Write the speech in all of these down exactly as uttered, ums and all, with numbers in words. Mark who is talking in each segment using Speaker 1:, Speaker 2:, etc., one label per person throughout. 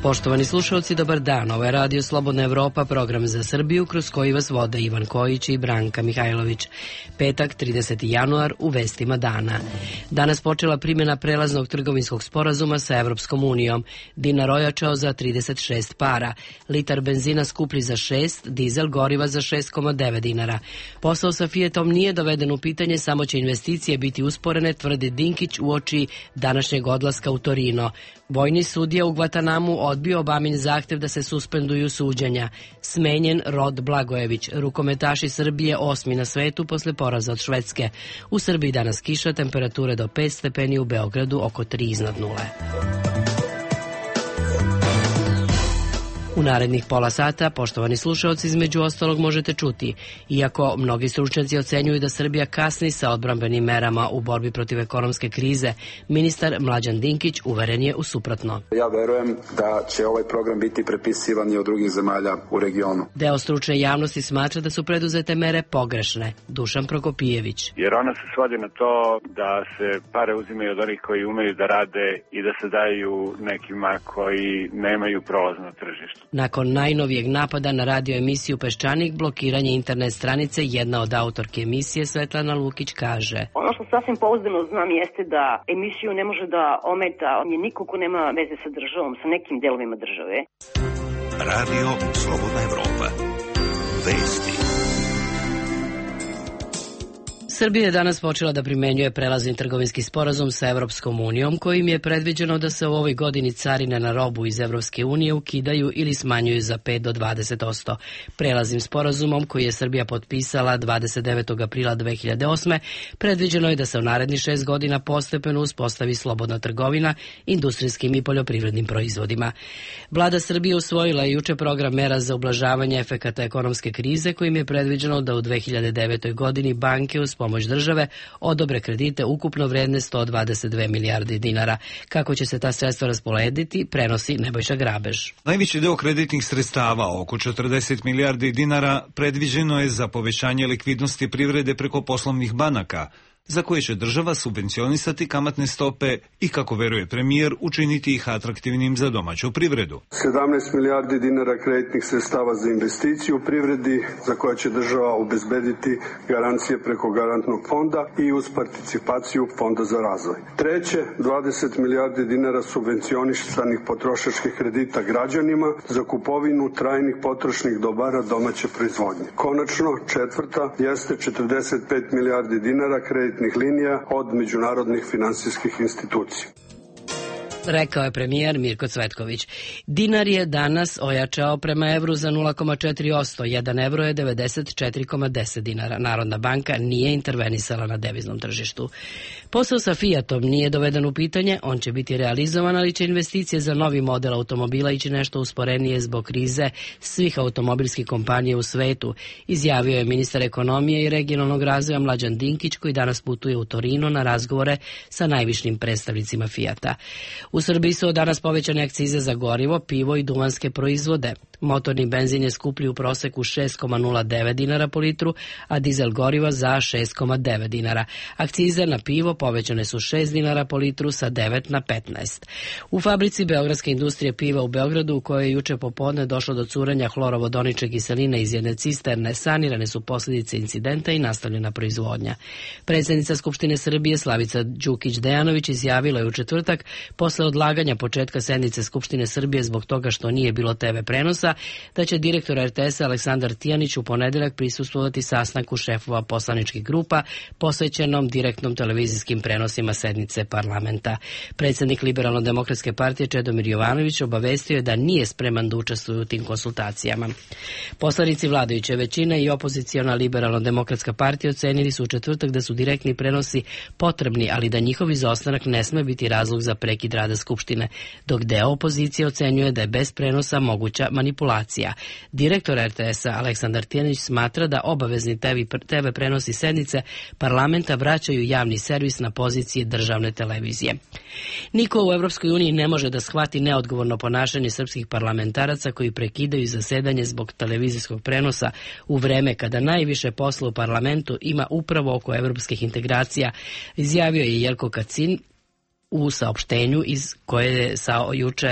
Speaker 1: Poštovani slušalci, dobar dan. Ovo je Radio Slobodna Evropa, program za Srbiju, kroz koji vas vode Ivan Kojić i Branka Mihajlović. Petak, trideseti januar, u vestima dana. Danas počela primjena prelaznog trgovinskog sporazuma sa Evropskom unijom. Dinar ojačao za trideset šest para. Litar benzina skuplji za šest, dizel goriva za šest zarez devet dinara. Posao sa Fiatom nije doveden u pitanje, samo će investicije biti usporene, tvrdi Dinkić uoči današnjeg odlaska u Torino. Vojni sudija u Gvatanamu odbio Obamin zahtev da se suspenduju suđenja. Smenjen Rod Blagojević, rukometaši Srbije osmi na svetu posle poraza od Švedske. U Srbiji danas kiša, temperature do pet stepeni, u Beogradu oko tri iznad nule. U narednih pola sata, poštovani slušaoci, između ostalog možete čuti. Iako mnogi stručnjaci ocenjuju da Srbija kasni sa odbrambenim merama u borbi protiv ekonomske krize, ministar Mlađan Dinkić uveren je u suprotno.
Speaker 2: Ja verujem da će ovaj program biti prepisivan i od drugih zemalja u regionu.
Speaker 1: Deo stručne javnosti smatra da su preduzete mere pogrešne. Dušan Prokopijević.
Speaker 3: Jer ona se svodi na to da se pare uzimaju od onih koji umeju da rade i da se daju nekima koji nemaju prolazno tržište.
Speaker 1: Nakon najnovijeg napada na radio emisiju Peščanik, blokiranje internet stranice, jedna od autorke emisije, Svetlana Lukić, kaže:
Speaker 4: Ono što sasvim pouzdano znam jeste da emisiju ne može da ometa niko ko nema veze sa državom, sa nekim delovima države.
Speaker 5: Radio Slobodna Evropa. Vesti.
Speaker 1: Srbija je danas počela da primenjuje prelazni trgovinski sporazum sa Evropskom unijom, kojim je predviđeno da se u ovoj godini carine na robu iz Evropske unije ukidaju ili smanjuju za pet do dvadeset posto. Prelaznim sporazumom, koji je Srbija potpisala dvadeset devetog aprila dve hiljade osme, predviđeno je da se u narednih šest godina postepeno uspostavi slobodna trgovina industrijskim i poljoprivrednim proizvodima. Vlada Srbije usvojila je juče program mera za ublažavanje efekata ekonomske krize, kojim je predviđeno da u dve hiljade devetoj godini banke uz pomoć države odobre kredite ukupno vredne sto dvadeset dve milijarde dinara. Kako će se ta sredstva rasporediti, prenosi Nebojša Grabež.
Speaker 6: Najveći deo kreditnih sredstava, oko četrdeset milijardi dinara, predviđeno je za povećanje likvidnosti privrede preko poslovnih banaka, za koje će država subvencionisati kamatne stope i, kako veruje premijer, učiniti ih atraktivnim za domaću privredu.
Speaker 7: sedamnaest milijardi dinara kreditnih sredstava za investiciju u privredi, za koje će država obezbediti garancije preko garantnog fonda i uz participaciju Fonda za razvoj. Treće, dvadeset milijardi dinara subvencionisanih potrošačkih kredita građanima za kupovinu trajnih potrošnih dobara domaće proizvodnje. Konačno, četvrta jeste četrdeset pet milijardi dinara kreditnih linija od međunarodnih finansijskih institucija.
Speaker 1: Rekao je premijer Mirko Cvetković. Dinar je danas ojačao prema evru za nula zarez četiri posto. Jedan evro je devedeset četiri zarez deset dinara. Narodna banka nije intervenisala na deviznom tržištu. Posao sa Fiatom nije doveden u pitanje, on će biti realizovan, ali će investicije za novi model automobila ići nešto usporenije zbog krize svih automobilskih kompanija u svetu, izjavio je ministar ekonomije i regionalnog razvoja Mlađan Dinkić, koji danas putuje u Torino na razgovore sa najvišim predstavnicima Fiata. U Srbiji su od danas povećane akcize za gorivo, pivo i duvanske proizvode. Motorni benzin je skuplji u proseku šest zarez nula devet dinara po litru, a dizel goriva za šest zarez devet dinara. Akcize na pivo povećane su šest dinara po litru sa devet na petnaest. U fabrici Beogradske industrije piva u Beogradu, u kojoj je juče popodne došlo do curenja hlorovodonične kiseline iz jedne cisterne, sanirane su posljedice incidenta i nastavljena proizvodnja. Predsjednica Skupštine Srbije Slavica Đukić Dejanović izjavila je u četvrtak, posle odlaganja početka sednice Skupštine Srbije zbog toga što nije bilo te ve prenosa, da će direktor er te esa Aleksandar Tijanić u ponedeljak prisustvovati sastanku šefova poslaničkih grupa posvećenom direktnom televizijskim prenosima sednice parlamenta. Predsjednik Liberalno-demokratske partije Čedomir Jovanović obavestio je da nije spreman da učestvuje u tim konsultacijama. Poslanici vladajuće većine i opoziciona Liberalno-demokratska partija ocenili su u četvrtak da su direktni prenosi potrebni, ali da njihov izostanak ne sme biti razlog za prekid rada Skupštine, dok deo opozicije ocenjuje da je bez prenosa moguća manipulacija. Direktor er te esa Aleksandar Tijanić smatra da obavezni te ve prenosi sednice parlamenta vraćaju javni servis na pozicije državne televizije. Niko u Evropskoj uniji ne može da shvati neodgovorno ponašanje srpskih parlamentaraca koji prekidaju zasedanje zbog televizijskog prenosa u vreme kada najviše posla u parlamentu ima upravo oko evropskih integracija, izjavio je Jelko Kacin u saopštenju iz koje je sao juče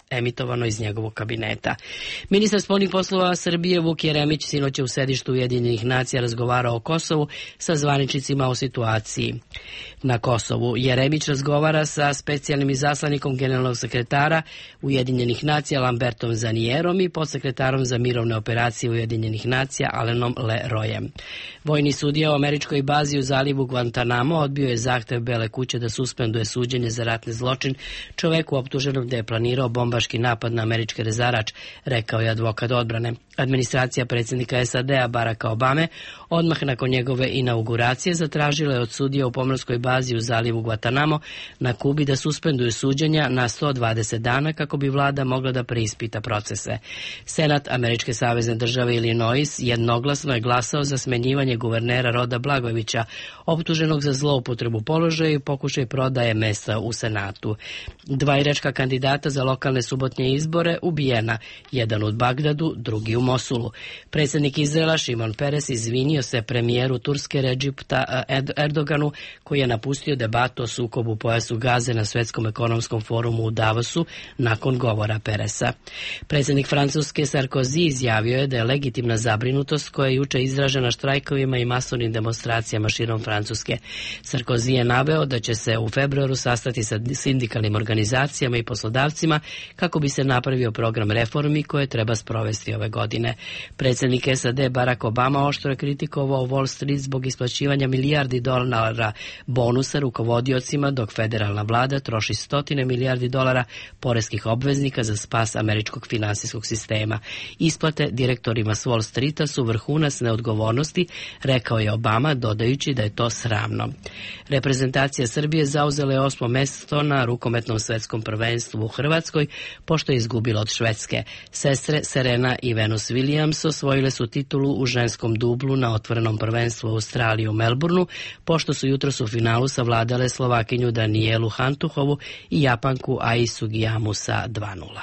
Speaker 1: emitovano iz njegovog kabineta. Ministar spoljnih poslova Srbije Vuk Jeremić sinoć je u sedištu Ujedinjenih nacija razgovarao o Kosovu sa zvaničnicima o situaciji na Kosovu. Jeremić razgovara sa specijalnim izaslanikom generalnog sekretara Ujedinjenih nacija Lambertom Zanierom i podsekretarom za mirovne operacije Ujedinjenih nacija Alenom Leroyem. Vojni sudija u američkoj bazi u zalivu Guantanamo odbio je zahtev Bele kuće da suspenduje suđenje za ratni zločin čoveku optuženog da je planirao bombaški napad na američki rezarač, rekao je advokat odbrane. Administracija predsjednika S A D-a Baracka Obame odmah nakon njegove inauguracije zatražila je od sudija u pomorskoj bazi u zalivu Guantanamo na Kubi da suspenduju suđenja na sto dvadeset dana kako bi vlada mogla da preispita procese. Senat američke savezne države Illinois jednoglasno je glasao za smenjivanje guvernera Roda Blagojevića, optuženog za zloupotrebu položaja i pokušaj prodaje mesta u Senatu. Dva iračka kandidata za lokalne subotnje izbore ubijena, jedan u Bagdadu, drugi u Mosulu. Predsjednik Izraela Šimon Peres izvinio se premijeru Turske Redžipta Erdoganu, koji je napustio debatu o sukobu u pojasu Gaze na Svetskom ekonomskom forumu u Davosu nakon govora Peresa. Predsjednik Francuske Sarkozy izjavio je da je legitimna zabrinutost koja je juče izražena štrajkovima i masovnim demonstracijama širom Francuske. Sarkozy je naveo da će se u februaru sastati sa sindikalnim organizacijama i poslodavcima kako bi se napravio program reformi koje treba sprovesti ove godine. Predsjednik S A D Barack Obama oštro je kritikovao Wall Street zbog isplaćivanja milijardi dolara bonusa rukovodiocima, dok federalna vlada troši stotine milijardi dolara poreskih obveznika za spas američkog finansijskog sistema. Isplate direktorima s Wall Streeta su vrhunac neodgovornosti, rekao je Obama, dodajući da je to sramno. Reprezentacija Srbije zauzela je osmo mesto na rukometnom svetskom prvenstvu u Hrvatskoj, pošto je izgubila od Švedske. Sestre Serena i Venus Williams osvojile su titulu u ženskom dublu na otvorenom prvenstvu u Australiji u Melbourneu, pošto su jutros u finalu savladale Slovakinju Danijelu Hantuhovu i Japanku Ai Sugiyamu sa dva nula.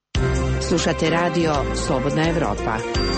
Speaker 8: Slušate radio Slobodna Evropa.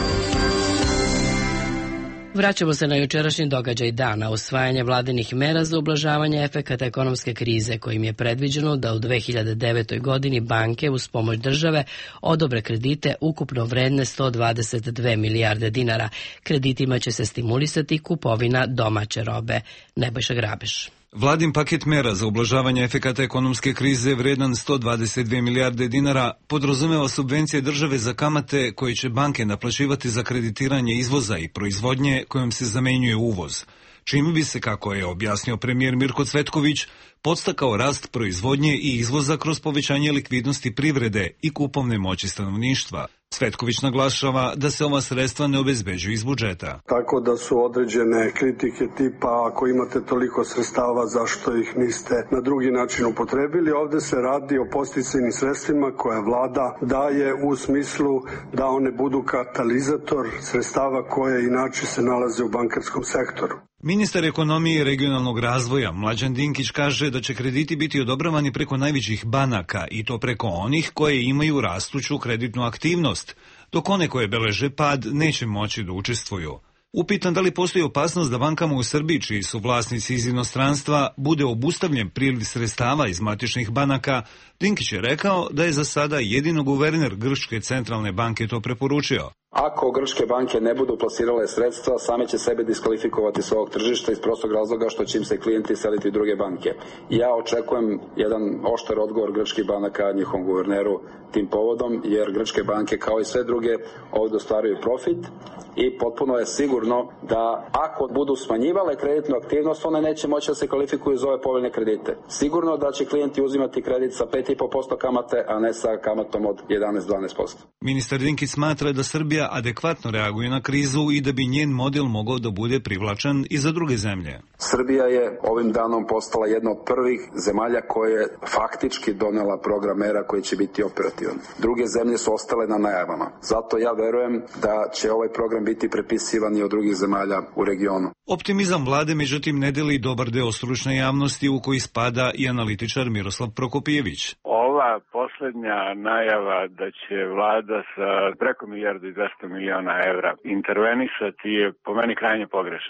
Speaker 1: Vraćamo se na jučerašnji događaj dana, usvajanje vladinih mera za ublažavanje efekata ekonomske krize, kojim je predviđeno da u dve hiljade devetoj godini banke uz pomoć države odobre kredite ukupno vredne sto dvadeset dve milijarde dinara. Kreditima će se stimulisati kupovina domaće robe. Nebojša Grabeš.
Speaker 6: Vladin paket mera za ublažavanje efekata ekonomske krize vredan sto dvadeset dve milijarde dinara podrazumeva subvencije države za kamate koje će banke naplaćivati za kreditiranje izvoza i proizvodnje kojom se zamenjuje uvoz, čime bi se, kako je objasnio premijer Mirko Cvetković, podstakao rast proizvodnje i izvoza kroz povećanje likvidnosti privrede i kupovne moći stanovništva. Cvetković naglašava da se ova sredstva ne obezbeđuju iz budžeta.
Speaker 7: Tako da su određene kritike tipa ako imate toliko sredstava zašto ih niste na drugi način upotrebili. Ovde se radi o podsticajnim sredstvima koje vlada daje u smislu da one budu katalizator sredstava koje inače se nalaze u bankarskom sektoru.
Speaker 6: Ministar ekonomije i regionalnog razvoja Mlađan Dinkić kaže da će krediti biti odobravani preko najvećih banaka i to preko onih koje imaju rastuću kreditnu aktivnost, dok one koje beleže pad neće moći da učestvuju. Upitan da li postoji opasnost da bankama u Srbiji, čiji su vlasnici iz inostranstva, bude obustavljen priliv sredstava iz matičnih banaka, Dinkić je rekao da je za sada jedino guverner Grčke centralne banke to preporučio.
Speaker 2: Ako grčke banke ne budu plasirale sredstva, same će sebe diskvalifikovati s ovog tržišta iz prostog razloga što će im se klijenti seliti u druge banke. Ja očekujem jedan oštar odgovor grčkih banaka njihovom guverneru tim povodom, jer grčke banke kao i sve druge ovdje ostvaruju profit i potpuno je sigurno da ako budu smanjivale kreditnu aktivnost, one neće moći da se kvalifikuju za ove povoljne kredite. Sigurno da će klijenti uzimati kredit sa pet i po posto kamate, a ne sa kamatom od jedanaest do dvanaest posto.
Speaker 6: Ministar Dinkić smatra da Srbija adekvatno reaguje na krizu i da bi njen model mogao da bude privlačan i za druge zemlje.
Speaker 2: Srbija je ovim danom postala jedna od prvih zemalja koja je faktički donela program mera koji će biti operativan. Druge zemlje su ostale na najavama. Zato ja verujem da će ovaj program biti prepisivan i od drugih zemalja u regionu.
Speaker 6: Optimizam vlade međutim ne deli dobar deo stručne javnosti u koji spada i analitičar Miroslav Prokopijević.
Speaker 3: Ova posljednja najava da će vlada sa preko milijardu i dvesta miliona evra intervenisati je po meni krajnje pogrešna.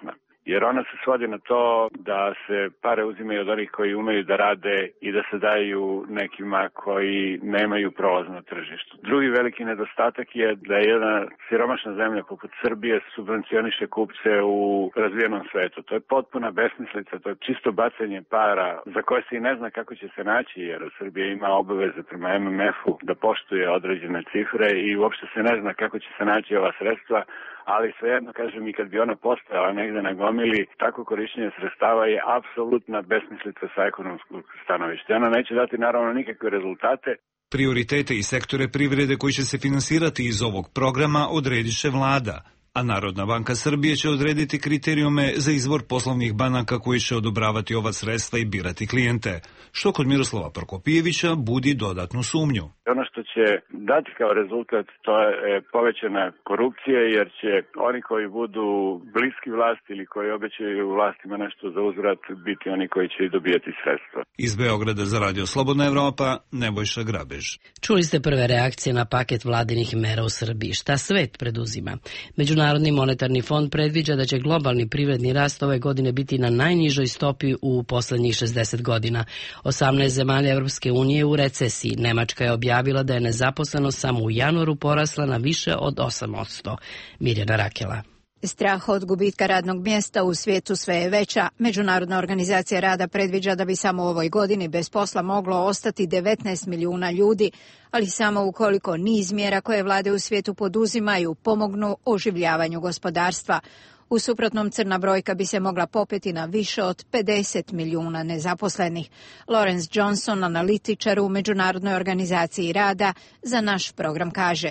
Speaker 3: jer ona se svodi na to da se pare uzimaju od onih koji umeju da rade i da se daju nekima koji nemaju prolaz na tržištu. Drugi veliki nedostatak je da je jedna siromašna zemlja poput Srbije subvencioniše kupce u razvijenom svetu. To je potpuna besmislica, to je čisto bacanje para za koje se i ne zna kako će se naći, jer Srbija ima obaveze prema em em ef-u da poštuje određene cifre i uopšte se ne zna kako će se naći ova sredstva, ali svejedno, kažem, i kad bi ona postojala negde na gomili, tako korišćenje sredstava je apsolutna besmislica sa ekonomskog stanovišta. Ona neće dati naravno nikakve rezultate.
Speaker 6: Prioritete i sektore privrede koji će se finansirati iz ovog programa odredit će vlada, a Narodna banka Srbije će odrediti kriterijume za izbor poslovnih banaka koji će odobravati ova sredstva i birati klijente, što kod Miroslava Prokopijevića budi dodatnu sumnju.
Speaker 3: Ono što će dati kao rezultat to je povećana korupcija, jer će oni koji budu bliski vlasti ili koji obećaju vlastima nešto za uzvrat biti oni koji će i dobijati sredstva.
Speaker 6: Iz Beograda za Radio Slobodna Evropa, Nebojša Grabež.
Speaker 1: Čuli ste prve reakcije na paket vladinih mera u Srbiji. Šta svet preduzima? Međunarodni monetarni fond predviđa da će globalni privredni rast ove godine biti na najnižoj stopi u poslednjih šezdeset godina. osamnaest zemalja Evropske unije u recesiji. Nemačka je objavila da je nezaposlenost samo u januaru porasla na više od osam posto. Mirjana Rakela.
Speaker 9: Strah od gubitka radnog mjesta u svijetu sve je veća. Međunarodna organizacija rada predviđa da bi samo u ovoj godini bez posla moglo ostati devetnaest milijuna ljudi, ali samo ukoliko niz mjera koje vlade u svijetu poduzimaju pomognu oživljavanju gospodarstva. U suprotnom, crna brojka bi se mogla popeti na više od pedeset milijuna nezaposlenih. Lawrence Johnson, analitičar u Međunarodnoj organizaciji rada, za naš program kaže: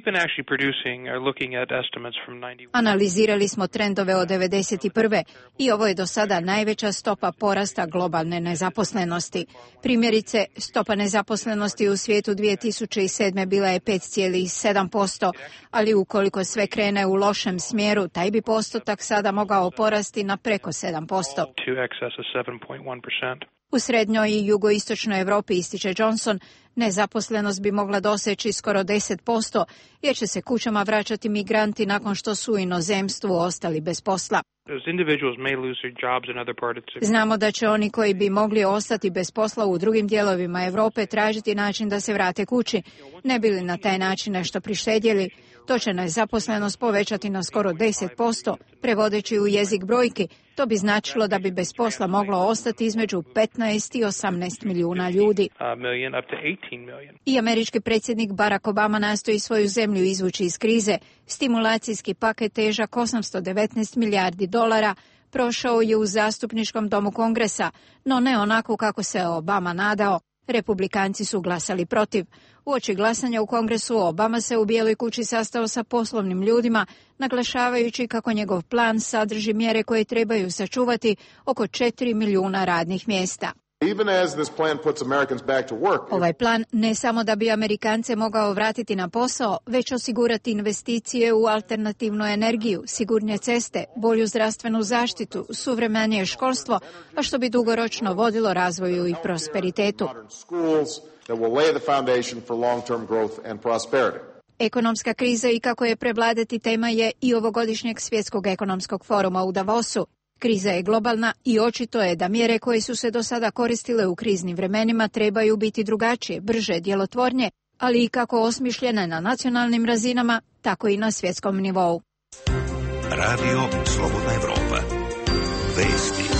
Speaker 9: Analizirali smo trendove od devedeset prve i ovo je do sada najveća stopa porasta globalne nezaposlenosti. Primjerice, stopa nezaposlenosti u svijetu dvije tisuće sedme bila je pet zarez sedam posto, ali ukoliko sve krene u lošem smjeru, taj bi postotak sada mogao porasti na preko sedam posto. U srednjoj i jugoistočnoj Evropi, ističe Johnson, nezaposlenost bi mogla doseći skoro deset posto, jer će se kućama vraćati migranti nakon što su u inozemstvu ostali bez posla. Znamo da će oni koji bi mogli ostati bez posla u drugim dijelovima Europe tražiti način da se vrate kući, ne bi li na taj način nešto prištedjeli. To će nezaposlenost povećati na skoro deset posto, prevodeći u jezik brojki. To bi značilo da bi bez posla moglo ostati između petnaest i osamnaest milijuna ljudi. I američki predsjednik Barack Obama nastoji svoju zemlju izvući iz krize. Stimulacijski paket težak osamsto devetnaest milijardi dolara prošao je u zastupničkom domu Kongresa, no ne onako kako se Obama nadao. Republikanci su glasali protiv. Uoči glasanja u Kongresu Obama se u Bijeloj kući sastao sa poslovnim ljudima, naglašavajući kako njegov plan sadrži mjere koje trebaju sačuvati oko četiri milijuna radnih mjesta. Ovaj plan ne samo da bi Amerikance mogao vratiti na posao, već osigurati investicije u alternativnu energiju, sigurnije ceste, bolju zdravstvenu zaštitu, suvremenije školstvo, a što bi dugoročno vodilo razvoju i prosperitetu. Ekonomska kriza i kako je prevladati tema je i ovogodišnjeg svjetskog ekonomskog foruma u Davosu. Kriza je globalna i očito je da mjere koje su se do sada koristile u kriznim vremenima trebaju biti drugačije, brže, djelotvornije, ali i kako osmišljene na nacionalnim razinama, tako i na svjetskom nivou.
Speaker 5: Radio Slobodna Evropa. Vesti.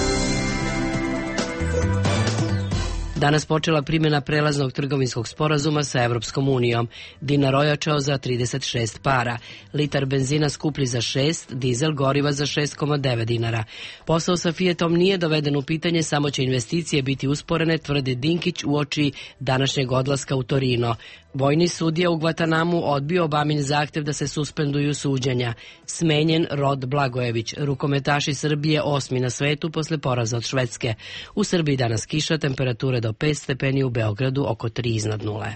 Speaker 1: Danas počela primjena prelaznog trgovinskog sporazuma sa Evropskom unijom. Dinar ojačao za trideset šest para. Litar benzina skuplji za šest, dizel goriva za šest zarez devet dinara. Posao sa Fiatom nije doveden u pitanje, samo će investicije biti usporene, tvrdi Dinkić uoči današnjeg odlaska u Torino. Vojni sudija u Gvatanamu odbio Obamin zahtev da se suspenduju suđenja. Smenjen Rod Blagojević, rukometaši Srbije osmi na svetu posle poraza od Švedske. U Srbiji danas kiša, temperature do pet stepeni, u Beogradu oko tri iznad nule.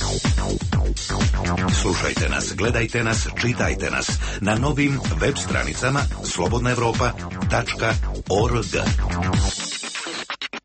Speaker 5: Slušajte nas, gledajte nas, čitajte nas na novim web stranicama slobodna evropa tačka org.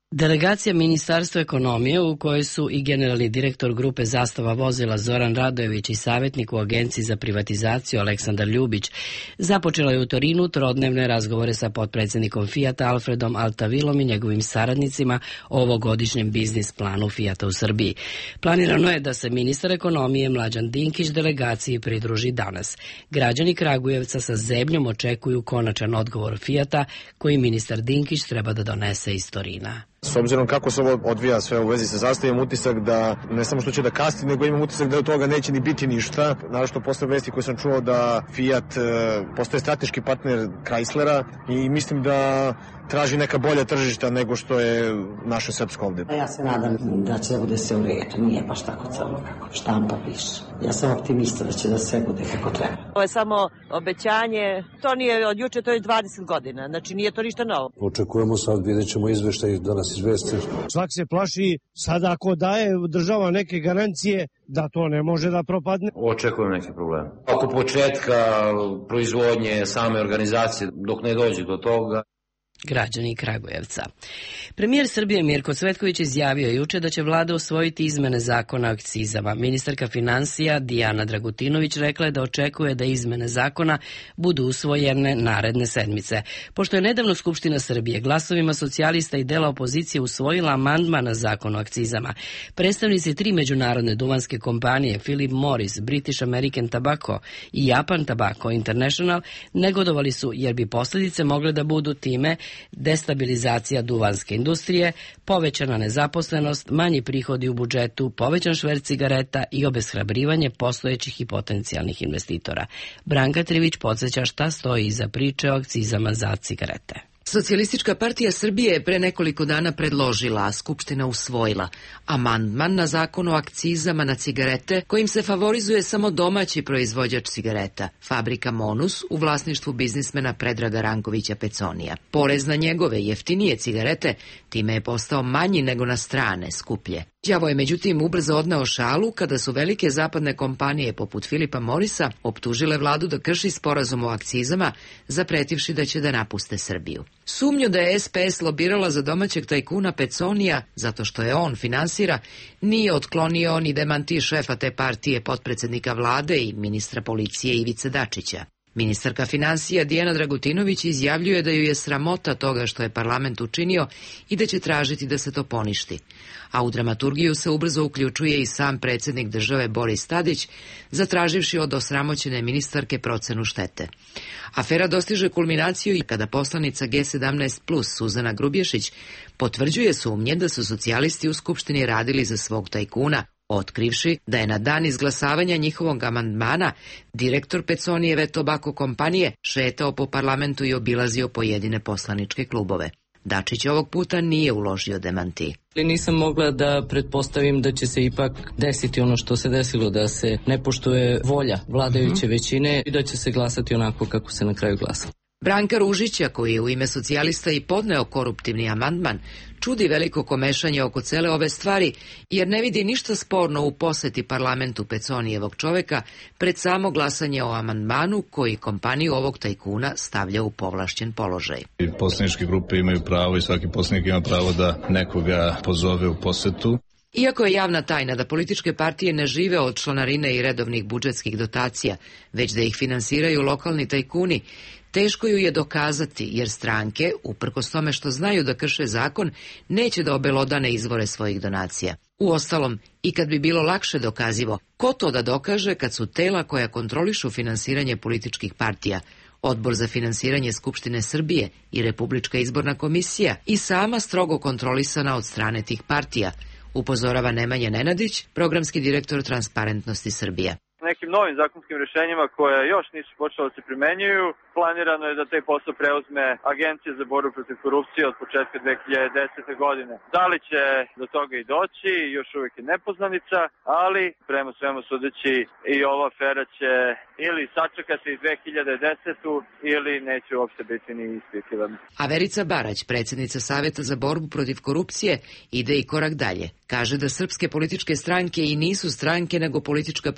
Speaker 1: Delegacija Ministarstva ekonomije, u kojoj su i generalni direktor grupe Zastava vozila Zoran Radojević i savjetnik u Agenciji za privatizaciju Aleksandar Ljubić, započela je u Torinu trodnevne razgovore sa potpredsjednikom Fijata Alfredom Altavilom i njegovim saradnicima o ovogodišnjem biznis planu Fijata u Srbiji. Planirano je da se ministar ekonomije Mlađan Dinkić delegaciji pridruži danas. Građani Kragujevca sa zebnjom očekuju konačan odgovor Fijata koji ministar Dinkić treba da donese iz Torina.
Speaker 10: S obzirom kako se ovo odvija sve u vezi sa zastavom, utisak da ne samo što će da kasni, nego imam utisak da od toga neće ni biti ništa. Naravno posle vesti koje sam čuo da Fiat postaje strateški partner Chryslera i mislim da traži neka bolja tržišta nego što je naše srpsko ovde.
Speaker 11: Ja se nadam da će da bude sve u redu, nije baš tako crno kako štampa piše. Ja sam optimista da će da sve bude kako treba.
Speaker 12: To je samo obećanje, to nije od juče, to je dvadeset godina, znači nije to ništa novo.
Speaker 13: Očekujemo sad, vidjet ćemo izveštaj da nas izveste.
Speaker 14: Svak se plaši sada ako daje država neke garancije da to ne može da propadne.
Speaker 15: Očekujem neke probleme. Oko početka proizvodnje same organizacije, dok ne dođe do toga.
Speaker 1: Građani Kragujevca. Premijer Srbije Mirko Cvetković izjavio juče da će vlada usvojiti izmene zakona o akcizama. Ministarka finansija Dijana Dragutinović rekla je da očekuje da izmene zakona budu usvojene naredne sedmice. Pošto je nedavno Skupština Srbije glasovima socijalista i dela opozicije usvojila amandman na zakon o akcizama, predstavnici tri međunarodne duvanske kompanije Philip Morris, British American Tobacco i Japan Tobacco International negodovali su jer bi posljedice mogle da budu time destabilizacija duvanske industrije, povećana nezaposlenost, manji prihodi u budžetu, povećan šverc cigareta i obeshrabrivanje postojećih i potencijalnih investitora. Branka Trivić podsjeća šta stoji iza priče o akcizama za cigarete.
Speaker 16: Socijalistička partija Srbije je pre nekoliko dana predložila, a Skupština usvojila, amandman na zakon o akcizama na cigarete kojim se favorizuje samo domaći proizvođač cigareta, fabrika Monus u vlasništvu biznismena Predraga Rankovića Peconija. Porez na njegove jeftinije cigarete time je postao manji nego na strane, skuplje. Đavo je međutim ubrzo odneo šalu kada su velike zapadne kompanije poput Filipa Morisa optužile vladu da krši sporazum o akcizama, zapretivši da će da napuste Srbiju. Sumnju da je es pe es lobirala za domaćeg tajkuna Peconija, zato što je on finansira, nije otklonio ni demanti šefa te partije, potpredsednika vlade i ministra policije Ivice Dačića. Ministarka finansija Dijana Dragutinović izjavljuje da ju je sramota toga što je parlament učinio i da će tražiti da se to poništi. A u dramaturgiju se ubrzo uključuje i sam predsjednik države Boris Tadić, zatraživši od osramoćene ministarke procenu štete. Afera dostiže kulminaciju i kada poslanica ge sedamnaest plus Suzana Grubješić potvrđuje sumnje da su socijalisti u Skupštini radili za svog tajkuna, otkrivši da je na dan izglasavanja njihovog amandmana direktor Peconijeve Tobacco kompanije šetao po parlamentu i obilazio pojedine poslaničke klubove. Dačić ovog puta nije uložio demanti.
Speaker 17: Nisam mogla da pretpostavim da će se ipak desiti ono što se desilo, da se ne poštuje volja vladajuće većine i da će se glasati onako kako se na kraju glasa.
Speaker 16: Branka Ružića, koji je u ime socijalista i podneo koruptivni amandman, čudi veliko komešanje oko cele ove stvari, jer ne vidi ništa sporno u poseti parlamentu Peconijevog čoveka pred samo glasanje o amandmanu koji kompaniju ovog tajkuna stavlja u povlašćen položaj.
Speaker 18: Poslaničke grupe imaju pravo i svaki poslanik ima pravo da nekoga pozove u posetu.
Speaker 16: Iako je javna tajna da političke partije ne žive od članarine i redovnih budžetskih dotacija, već da ih finansiraju lokalni tajkuni, teško ju je dokazati, jer stranke, uprkos tome što znaju da krše zakon, neće da obelodane izvore svojih donacija. Uostalom, i kad bi bilo lakše dokazivo, ko to da dokaže kad su tela koja kontrolišu finansiranje političkih partija, Odbor za finansiranje Skupštine Srbije i Republička izborna komisija i sama strogo kontrolisana od strane tih partija, upozorava Nemanja Nenadić, programski direktor Transparentnosti Srbije.
Speaker 19: Nekim novim zakonskim rješenjima koje još nisu počele da se primenjuju, planirano je da taj posao preuzme Agencija za borbu protiv korupcije od početka dve hiljade desete. godine. Da li će do toga i doći, još uvijek je nepoznanica, ali prema svemu sudeći i ova afera će ili sačekati dve hiljade desetu. ili neće uopšte biti ni ispitivana.
Speaker 16: A Verica Barać, predsjednica Saveta za borbu protiv korupcije, ide i korak dalje. Kaže da srpske političke stranke i nisu stranke nego politička preduzeća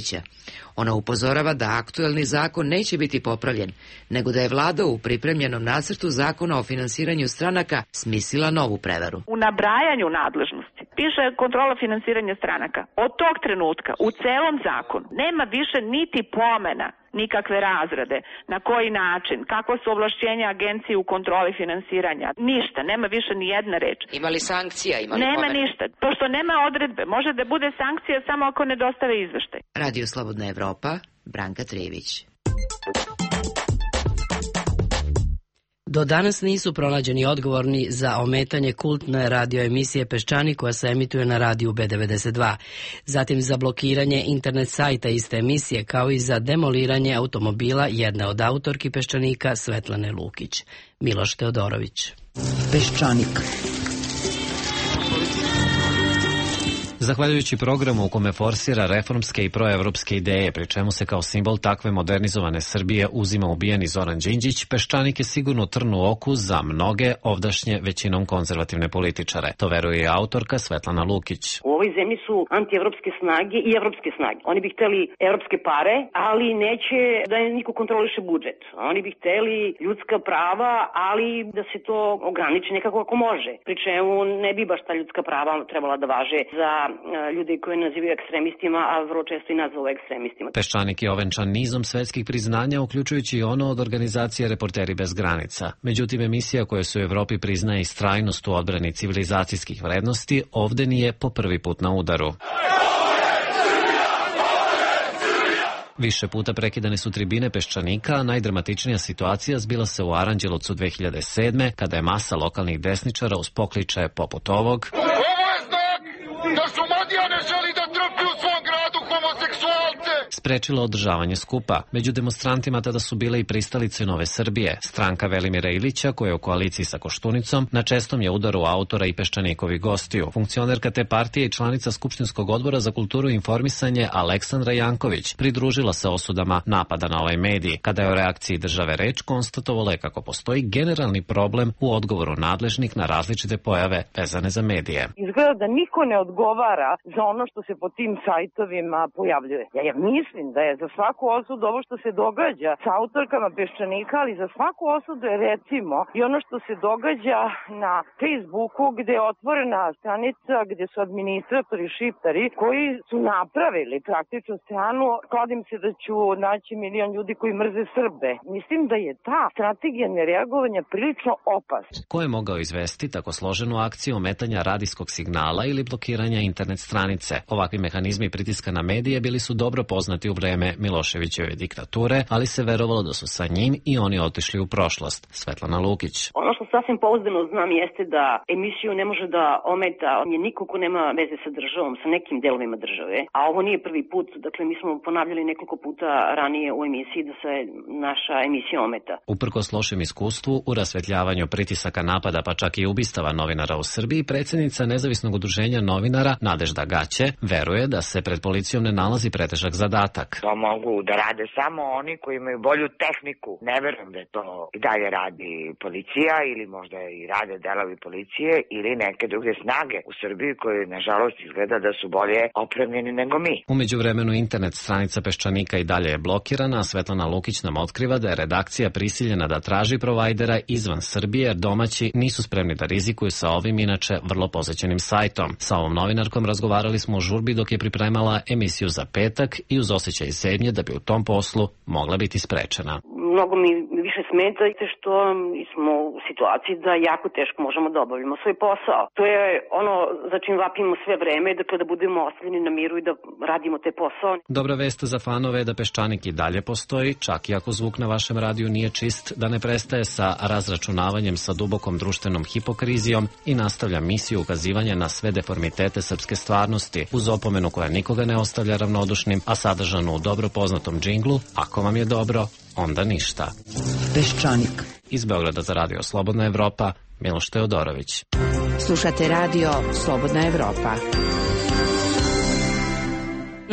Speaker 16: Teodorovića. Ona upozorava da aktuelni zakon neće biti popravljen, nego da je vlada u pripremljenom nacrtu zakona o finansiranju stranaka smislila novu prevaru.
Speaker 20: U nabrajanju nadležnosti piše kontrola finansiranja stranaka. Od tog trenutka u celom zakonu nema više niti pomena nikakve razrade, na koji način, kakva su ovlašćenja agencije u kontroli finansiranja. Ništa, nema više ni jedna reč.
Speaker 16: Ima li sankcija? Ima li
Speaker 20: nema
Speaker 16: pomena?
Speaker 20: ništa. Pošto nema odredbe, može da bude sankcija samo ako ne dostave izveštaj.
Speaker 16: Radio Slobodna Evropa, Branka Trijević.
Speaker 1: Do danas nisu pronađeni odgovorni za ometanje kultne radioemisije Peščanik koja se emituje na radiju B devedeset dva, zatim za blokiranje internet sajta iste emisije, kao i za demoliranje automobila jedne od autorki Peščanika, Svetlane Lukić. Miloš Teodorović.
Speaker 8: Peščanik.
Speaker 21: Zahvaljujući programu u kome forsira reformske i proevropske ideje, pri čemu se kao simbol takve modernizovane Srbije uzima ubijeni Zoran Đinđić, Peščanik je sigurno trn u oku za mnoge ovdašnje većinom konzervativne političare. To veruje i autorka Svetlana Lukić.
Speaker 4: U ovoj zemlji su antievropske snage i evropske snage. Oni bi hteli evropske pare, ali neće da niko kontroliše budžet. Oni bi hteli ljudska prava, ali da se to ograniči nekako ako može. Pri čemu ne bi baš ta ljudska prava trebala da važe za ljudi koji nazivaju ekstremistima, a vrlo često i nazvao ekstremistima.
Speaker 21: Peščanik je ovenčan nizom svetskih priznanja, uključujući i ono od organizacije Reporteri bez granica. Međutim, emisija koja se u Evropi priznaje istrajnost u odbrani civilizacijskih vrednosti, ovde nije po prvi put na udaru. Više puta prekidane su tribine Peščanika, a najdramatičnija situacija zbila se u Aranđelovcu dve hiljade sedme. kada je masa lokalnih desničara uz pokliče poput ovog
Speaker 22: da Šumadija ne želi da trpi u svom gradu homoseksualce.
Speaker 21: Sprečila održavanje skupa. Među demonstrantima tada su bile i pristalice Nove Srbije, stranka Velimira Ilića koja je u koaliciji sa Koštunicom, na čestom je udaru autora i Peščanikovih gostiju. Funkcionerka te partije i članica Skupštinskog odbora za kulturu i informisanje Aleksandra Janković pridružila se osudama napada na ovaj medij. Kada je o reakciji države reč, konstatovala je kako postoji generalni problem u odgovoru nadležnih na različite pojave vezane za medije.
Speaker 23: Izgleda da niko ne odgovara za ono što se po tim sajtovima pojavljuje. Ja, ja mislim da je za svaku osudu ovo što se događa sa autorkama Peščanika, ali za svaku osudu je recimo i ono što se događa na Facebooku gde je otvorena stranica gde su administratori šiptari koji su napravili praktično stranu. Kladim se da ću naći milion ljudi koji mrze Srbe. Mislim da je ta strategija nereagovanja prilično opasna.
Speaker 21: Ko je mogao izvesti tako složenu akciju ometanja radijskog signala ili blokiranja internet stranice? Ovakvi mehanizmi pritiska na medije bili su dobro poznati u vreme Miloševićeve diktature, ali se verovalo da su sa njim i oni otišli u prošlost. Svetlana Lukić.
Speaker 4: Ono što sasvim pouzdano znam jeste da emisiju ne može da ometa niko ko nema veze sa državom, sa nekim delovima države, a ovo nije prvi put, dakle mi smo ponavljali nekoliko puta ranije u emisiji da se naša emisija ometa.
Speaker 21: Uprkos lošem iskustvu u rasvetljavanju pritisaka, napada pa čak i ubistava novinara u Srbiji, predsjednica Nezavisnog udruženja novinara Nadežda Gaće veruje da se pred policijom ne nalazi pretežak zadatak.
Speaker 24: To mogu da rade samo oni koji imaju bolju tehniku. Ne verujem da to i dalje radi policija ili možda i rade delovi policije ili neke druge snage u Srbiji koji nažalost izgleda da su bolje opremljeni nego mi.
Speaker 21: U međuvremenu internet stranica Peščanika i dalje je blokirana, a Svetlana Lukić nam otkriva da je redakcija prisiljena da traži provajdera izvan Srbije jer domaći nisu spremni da rizikuju sa ovim inače vrlo posećenim sajtom. Sa ovom novinarkom razgovarali smo u žurbi dok je pripremala emisiju za petak i uz osjećaj zemlje da bi u tom poslu mogla biti sprečena.
Speaker 4: Mnogo mi više smeta što smo u situaciji da jako teško možemo da obavimo svoj posao. To je ono za čim vapimo sve vreme, dakle da budemo ostavljeni na miru i da radimo te posao.
Speaker 21: Dobra vest za fanove je da Peščanik i dalje postoji, čak i ako zvuk na vašem radiju nije čist, da ne prestaje sa razračunavanjem sa dubokom društvenom hipokrizijom i nastavlja misiju ukazivanja na sve deformitete srpske stvarnosti, uz opomenu koja nikoga ne ostavlja ravnodušnim, a sadržanu u dobro poznatom džinglu, ako vam je dobro, onda ništa.
Speaker 8: Peščanik.
Speaker 21: Iz Beograda za radio Slobodna Evropa, Miloš Teodorović.
Speaker 8: Slušate radio Slobodna Evropa.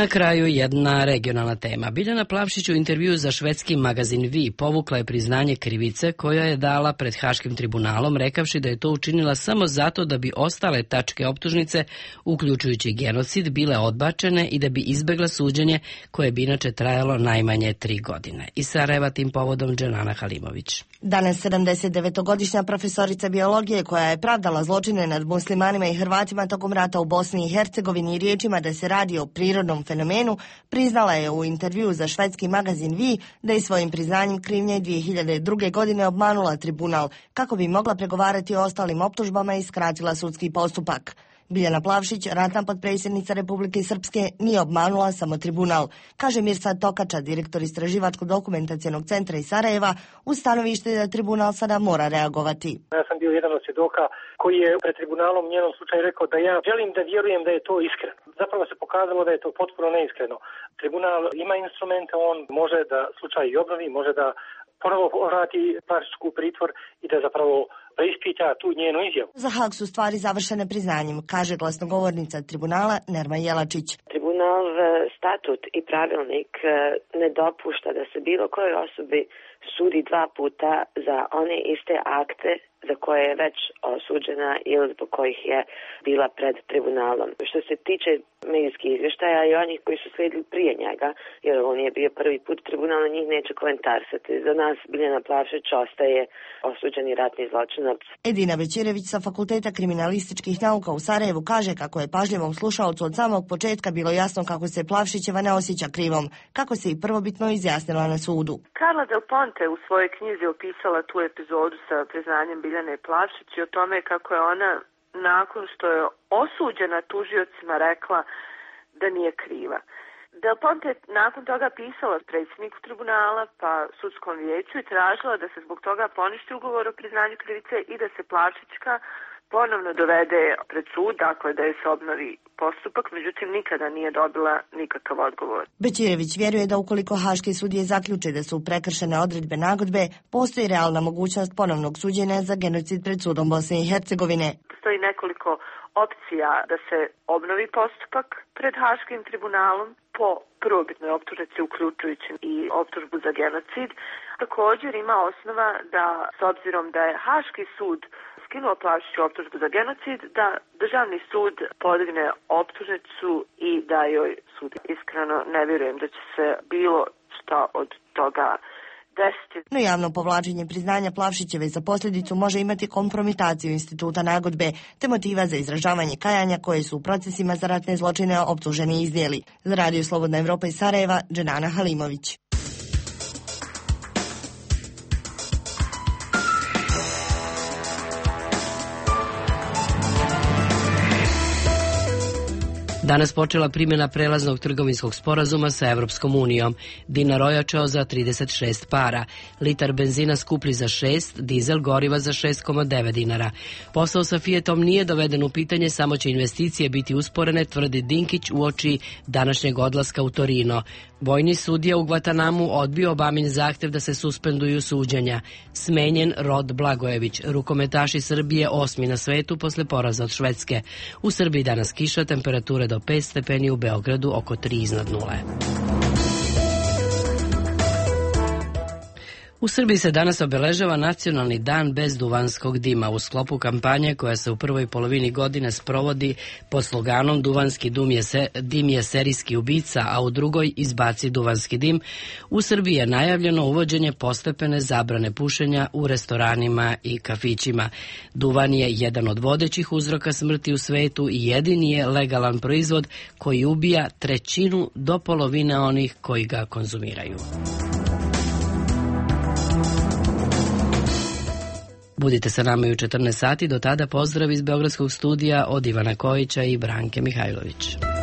Speaker 1: Na kraju jedna regionalna tema. Biljana Plavšić u intervju za švedski magazin Vi povukla je priznanje krivice koja je dala pred Haškim tribunalom, rekavši da je to učinila samo zato da bi ostale tačke optužnice, uključujući genocid, bile odbačene i da bi izbegla suđenje koje bi inače trajalo najmanje tri godine. Iz Sarajeva tim povodom Dženana Halimović.
Speaker 2: Danas sedamdesetdevetogodišnja profesorica biologije koja je pravdala zločine nad muslimanima i Hrvatima tokom rata u Bosni i Hercegovini riječima da se radi o prirodnom fenomenu, priznala je u intervju za švedski magazin Vi da je svojim priznanjem krivnje dvije hiljade druge. godine obmanula tribunal kako bi mogla pregovarati o ostalim optužbama i skratila sudski postupak. Biljana Plavšić, ratna potpredsjednica Republike Srpske, nije obmanula samo tribunal. Kaže Mirsad Tokača, direktor Istraživačko-dokumentacionog centra iz Sarajeva, uz stanovište da tribunal sada mora reagovati.
Speaker 3: Ja sam bio jedan od svjedoka koji je pred tribunalom u njenom slučaju rekao da ja želim da vjerujem da je to iskreno. Zapravo se pokazalo da je to potpuno neiskreno. Tribunal ima instrumente, on može da slučaj i obnovi, može da ponovo vrati Plavšićku u pritvor i da zapravo preispita tu njenu izjavu.
Speaker 2: Za Haag su stvari završene priznanjem, kaže glasnogovornica tribunala Nerma Jelačić.
Speaker 6: Tribunal statut i pravilnik ne dopušta da se bilo kojoj osobi sudi dva puta za one iste akte za koje je već osuđena ili zbog kojih je bila pred tribunalom. Što se tiče medijskih izvještaja i onih koji su slijedili prije njega, jer ovo nije bio prvi put, tribunal na njih neće komentarisati. Za nas Biljana Plavšić ostaje osuđeni ratni zločinac.
Speaker 2: Edina Bećirević sa Fakulteta kriminalističkih nauka u Sarajevu kaže kako je pažljivom slušaocu od samog početka bilo jasno kako se Plavšićeva ne osjeća krivom, kako se i prvobitno izjasnila na sudu.
Speaker 7: Carla Del Ponte u svojoj knjizi opisala tu epizodu sa priznanjem Biljane Plavšić i o tome kako je ona nakon što je osuđena tužiocima rekla da nije kriva. Del Ponte je nakon toga pisala predsjedniku tribunala pa sudskom vijeću i tražila da se zbog toga poništi ugovor o priznanju krivice i da se Plavšićka ponovno dovede pred sud, dakle da je se obnovi postupak, međutim nikada nije dobila nikakav odgovor.
Speaker 2: Bećirević vjeruje da ukoliko Haški sudije zaključe da su prekršene odredbe nagodbe, postoji realna mogućnost ponovnog suđenja za genocid pred sudom Bosne i Hercegovine.
Speaker 7: Postoji nekoliko opcija da se obnovi postupak pred Haškim tribunalom po prvobitnoj optužnici uključujući i optužbu za genocid. Također ima osnova da, s obzirom da je Haški sud skinuo Plavšiću optužbu za genocid, da državni sud podigne optužnicu i da joj sudi. Iskreno ne vjerujem da će se bilo šta od toga desiti.
Speaker 2: No javno povlačenje priznanja Plavšićeve za posljedicu može imati kompromitaciju instituta nagodbe te motiva za izražavanje kajanja koje su u procesima za ratne zločine optuženi iznijeli. Za Radio Slobodna Evropa iz Sarajeva, Dženana Halimović.
Speaker 1: Danas počela primjena prelaznog trgovinskog sporazuma sa Evropskom unijom. Dinar ojačao za trideset šest para. Litar benzina skuplji za šest, dizel goriva za šest zarez devet dinara. Posao sa Fiatom nije doveden u pitanje, samo će investicije biti usporene, tvrdi Dinkić uoči današnjeg odlaska u Torino. Vojni sudija u Gvatanamu odbio Obamin zahtev da se suspenduju suđenja. Smenjen Rod Blagojević, rukometaši Srbije osmi na svetu posle poraza od Švedske. U Srbiji danas kiša, temperature do pet stepeni, u Beogradu oko tri iznad nule. U Srbiji se danas obeležava Nacionalni dan bez duvanskog dima u sklopu kampanje koja se u prvoj polovini godine sprovodi pod sloganom Duvanski dim je, se, dim je serijski ubica, a u drugoj Izbaci duvanski dim. U Srbiji je najavljeno uvođenje postepene zabrane pušenja u restoranima i kafićima. Duvan je jedan od vodećih uzroka smrti u svetu i jedini je legalan proizvod koji ubija trećinu do polovine onih koji ga konzumiraju. Budite sa nama i u četrnaest sati, do tada pozdrav iz Beogradskog studija od Ivana Kojića i Branke Mihajlović.